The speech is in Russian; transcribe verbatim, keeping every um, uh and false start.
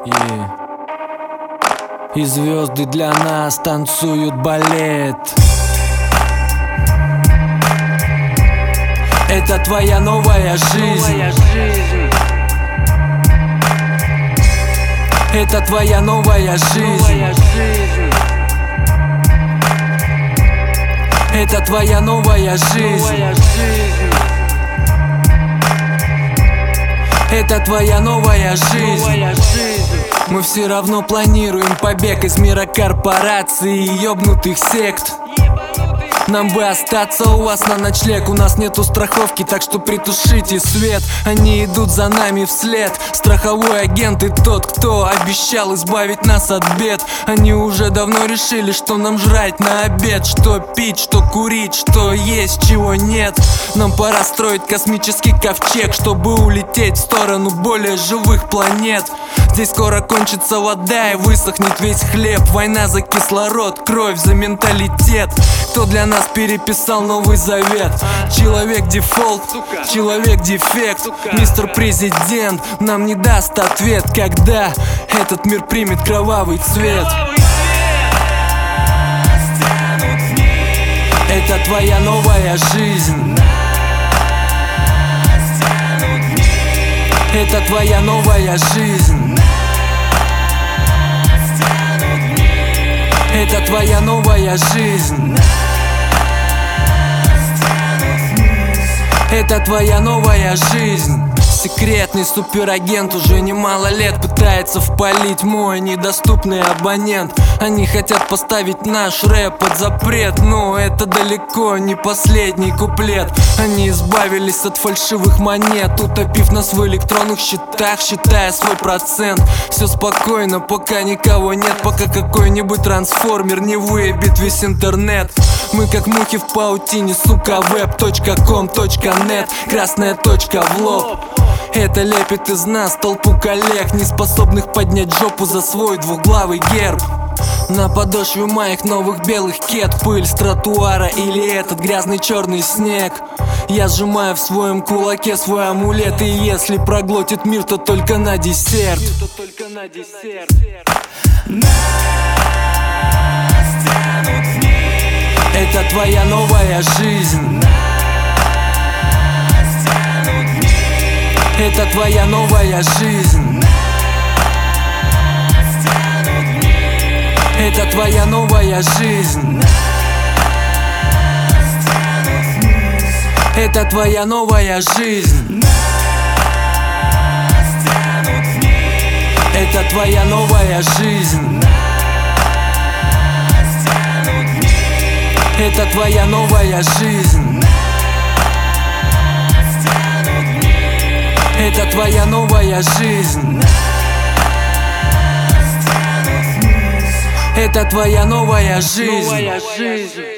Yeah. И звезды для нас танцуют балет. Это твоя новая жизнь. Это твоя новая жизнь. Это твоя новая жизнь. Это твоя новая жизнь. Мы все равно планируем побег из мира корпораций и ёбнутых сект. Нам бы остаться у вас на ночлег. У нас нету страховки, так что притушите свет. Они идут за нами вслед. Страховой агент и тот, кто обещал избавить нас от бед. Они уже давно решили, что нам жрать на обед. Что пить, что курить, что есть, чего нет. Нам пора строить космический ковчег, чтобы улететь в сторону более живых планет. Здесь скоро кончится вода и высохнет весь хлеб. Война за кислород, кровь за менталитет. Кто для нас переписал Новый Завет? Человек дефолт, человек дефект. Мистер Президент нам не даст ответ, когда этот мир примет кровавый цвет. Это твоя новая жизнь. Это твоя новая жизнь. Это твоя новая жизнь. Это твоя новая жизнь. Секретный суперагент уже немало лет пытается впалить мой недоступный абонент. Они хотят поставить наш рэп под запрет, но это далеко не последний куплет. Они избавились от фальшивых монет, утопив нас в электронных счетах, считая свой процент. Все спокойно, пока никого нет, пока какой-нибудь трансформер не выебет весь интернет. Мы как мухи в паутине, сука, веб точка ком точка нет. Красная точка в лоб. Это лепит из нас толпу коллег, не способных поднять жопу за свой двуглавый герб. На подошве моих новых белых кед пыль с тротуара или этот грязный черный снег. Я сжимаю в своем кулаке свой амулет, и если проглотит мир, то только на десерт. Это твоя новая жизнь. Это твоя новая жизнь. Это твоя новая жизнь. Это твоя новая жизнь. Это твоя новая жизнь. Это твоя новая жизнь. Это твоя новая жизнь. Это твоя новая жизнь.